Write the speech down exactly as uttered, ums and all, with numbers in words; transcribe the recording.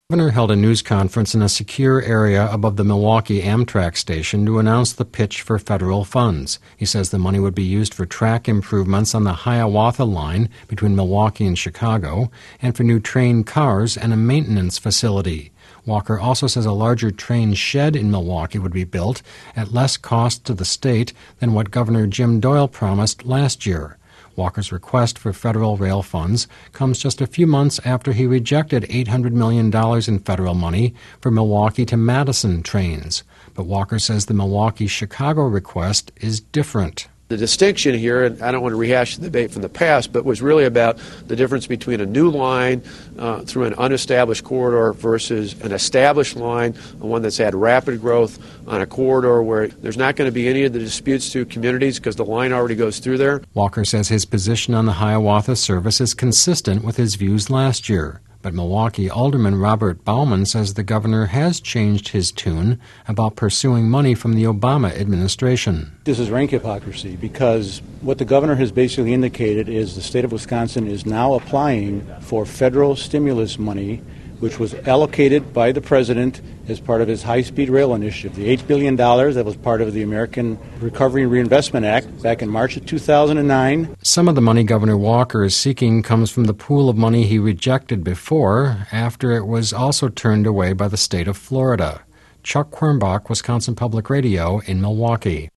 The governor held a news conference in a secure area above the Milwaukee Amtrak station to announce the pitch for federal funds. He says the money would be used for track improvements on the Hiawatha line between Milwaukee and Chicago, and for new train cars and a maintenance facility. Walker also says a larger train shed in Milwaukee would be built at less cost to the state than what Governor Jim Doyle promised last year. Walker's request for federal rail funds comes just a few months after he rejected eight hundred million dollars in federal money for Milwaukee to Madison trains. But Walker says the Milwaukee-Chicago request is different. The distinction here, and I don't want to rehash the debate from the past, but was really about the difference between a new line uh, through an unestablished corridor versus an established line, one that's had rapid growth on a corridor where there's not going to be any of the disputes to communities because the line already goes through there. Walker says his position on the Hiawatha service is consistent with his views last year. But Milwaukee Alderman Robert Bauman says the governor has changed his tune about pursuing money from the Obama administration. This is rank hypocrisy because what the governor has basically indicated is the state of Wisconsin is now applying for federal stimulus money, which was allocated by the president as part of his high-speed rail initiative. The eight billion dollars that was part of the American Recovery and Reinvestment Act back in March of two thousand nine. Some of the money Governor Walker is seeking comes from the pool of money he rejected before, after it was also turned away by the state of Florida. Chuck Quirmbach, Wisconsin Public Radio in Milwaukee.